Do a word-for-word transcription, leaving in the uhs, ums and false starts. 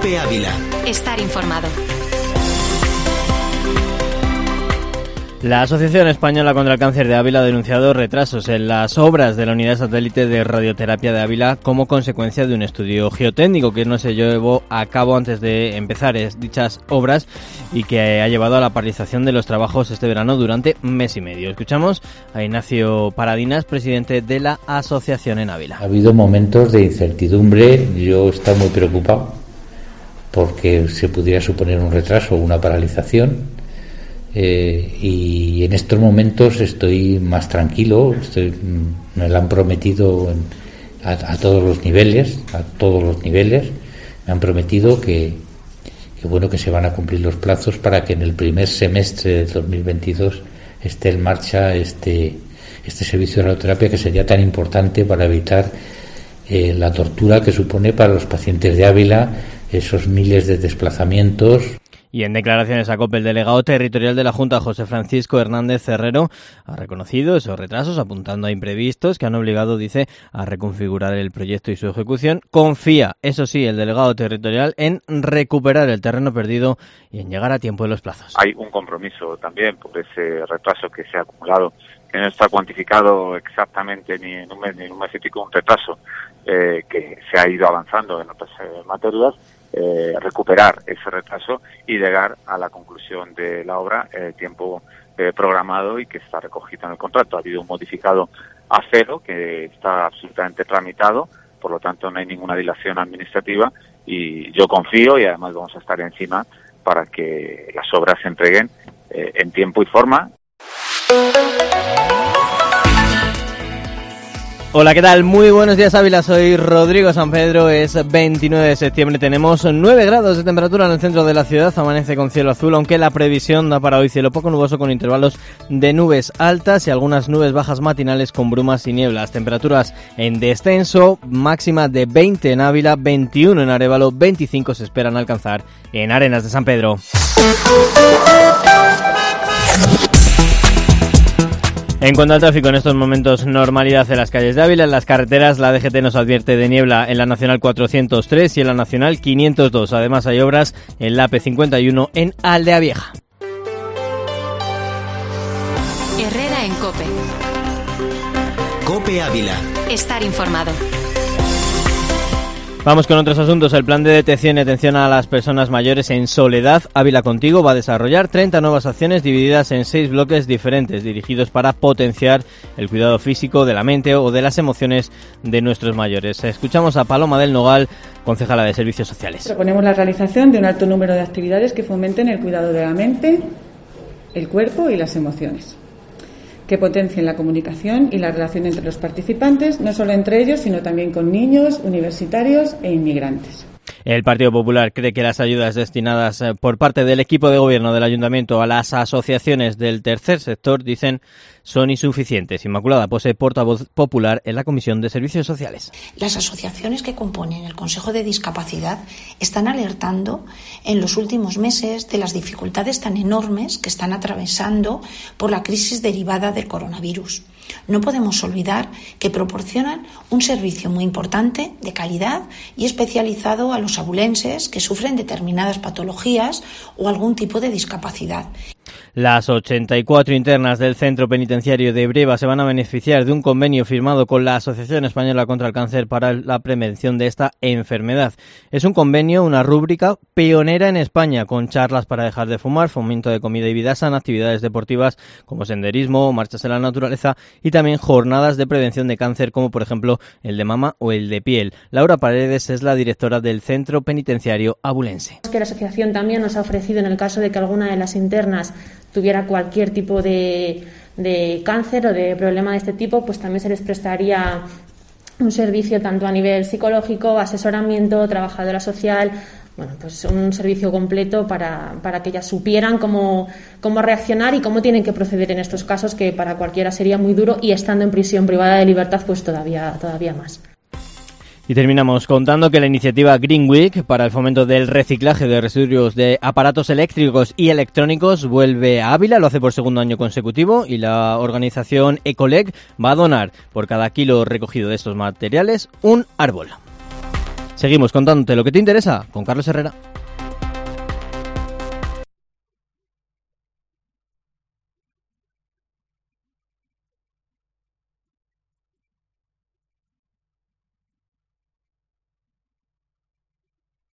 COPE Ávila. Estar informado. La Asociación Española contra el Cáncer de Ávila ha denunciado retrasos en las obras de la unidad satélite de radioterapia de Ávila como consecuencia de un estudio geotécnico que no se llevó a cabo antes de empezar dichas obras y que ha llevado a la paralización de los trabajos este verano durante mes y medio. Escuchamos a Ignacio Paradinas, presidente de la asociación en Ávila. Ha habido momentos de incertidumbre. Yo estaba muy preocupado porque se pudiera suponer un retraso o una paralización. Eh, y en estos momentos estoy más tranquilo, estoy, me lo han prometido en, a, a todos los niveles, a todos los niveles, me han prometido que, que bueno que se van a cumplir los plazos para que en el primer semestre de dos mil veintidós esté en marcha este, este servicio de radioterapia que sería tan importante para evitar eh, la tortura que supone para los pacientes de Ávila esos miles de desplazamientos. Y en declaraciones a COPE, el delegado territorial de la Junta, José Francisco Hernández Cerrero, ha reconocido esos retrasos, apuntando a imprevistos que han obligado, dice, a reconfigurar el proyecto y su ejecución. Confía, eso sí, el delegado territorial en recuperar el terreno perdido y en llegar a tiempo de los plazos. Hay un compromiso también por ese retraso que se ha acumulado, que no está cuantificado exactamente ni en un mes ni en un mes y pico, un retraso eh, que se ha ido avanzando en otras eh, materias. Eh, recuperar ese retraso y llegar a la conclusión de la obra en el tiempo eh, programado y que está recogido en el contrato. Ha habido un modificado a cero que está absolutamente tramitado, por lo tanto no hay ninguna dilación administrativa y yo confío y además vamos a estar encima para que las obras se entreguen eh, en tiempo y forma. Hola, ¿qué tal? Muy buenos días, Ávila. Soy Rodrigo San Pedro. Es veintinueve de septiembre. Tenemos nueve grados de temperatura en el centro de la ciudad. Amanece con cielo azul, aunque la previsión da para hoy cielo poco nuboso con intervalos de nubes altas y algunas nubes bajas matinales con brumas y nieblas. Temperaturas en descenso, máxima de veinte en Ávila, veintiuno en Arévalo, veinticinco se esperan alcanzar en Arenas de San Pedro. En cuanto al tráfico, en estos momentos normalidad en las calles de Ávila. En las carreteras, la D G T nos advierte de niebla en la Nacional cuatrocientos tres y en la Nacional quinientos dos. Además, hay obras en la A P cincuenta y uno en Aldea Vieja. Herrera en COPE. COPE Ávila. Estar informado. Vamos con otros asuntos. El plan de detección y atención a las personas mayores en soledad, Ávila Contigo, va a desarrollar treinta nuevas acciones divididas en seis bloques diferentes, dirigidos para potenciar el cuidado físico de la mente o de las emociones de nuestros mayores. Escuchamos a Paloma del Nogal, concejala de Servicios Sociales. Proponemos la realización de un alto número de actividades que fomenten el cuidado de la mente, el cuerpo y las emociones, que potencien la comunicación y la relación entre los participantes, no solo entre ellos, sino también con niños, universitarios e inmigrantes. El Partido Popular cree que las ayudas destinadas por parte del equipo de gobierno del Ayuntamiento a las asociaciones del tercer sector, dicen, son insuficientes. Inmaculada Pose, portavoz popular en la Comisión de Servicios Sociales. Las asociaciones que componen el Consejo de Discapacidad están alertando en los últimos meses de las dificultades tan enormes que están atravesando por la crisis derivada del coronavirus. No podemos olvidar que proporcionan un servicio muy importante, de calidad y especializado a los abulenses que sufren determinadas patologías o algún tipo de discapacidad. Las ochenta y cuatro internas del Centro Penitenciario de Breva se van a beneficiar de un convenio firmado con la Asociación Española contra el Cáncer para la prevención de esta enfermedad. Es un convenio, una rúbrica pionera en España, con charlas para dejar de fumar, fomento de comida y vida sana, actividades deportivas como senderismo, marchas en la naturaleza y también jornadas de prevención de cáncer como por ejemplo el de mama o el de piel. Laura Paredes es la directora del Centro Penitenciario abulense. Que la asociación también nos ha ofrecido, en el caso de que alguna de las internas tuviera cualquier tipo de, de cáncer o de problema de este tipo, pues también se les prestaría un servicio tanto a nivel psicológico, asesoramiento, trabajadora social, bueno, pues un servicio completo para, para que ellas supieran cómo, cómo reaccionar y cómo tienen que proceder en estos casos, que para cualquiera sería muy duro, y estando en prisión privada de libertad, pues todavía, todavía más. Y terminamos contando que la iniciativa Green Week para el fomento del reciclaje de residuos de aparatos eléctricos y electrónicos vuelve a Ávila, lo hace por segundo año consecutivo, y la organización Ecolec va a donar por cada kilo recogido de estos materiales un árbol. Seguimos contándote lo que te interesa con Carlos Herrera.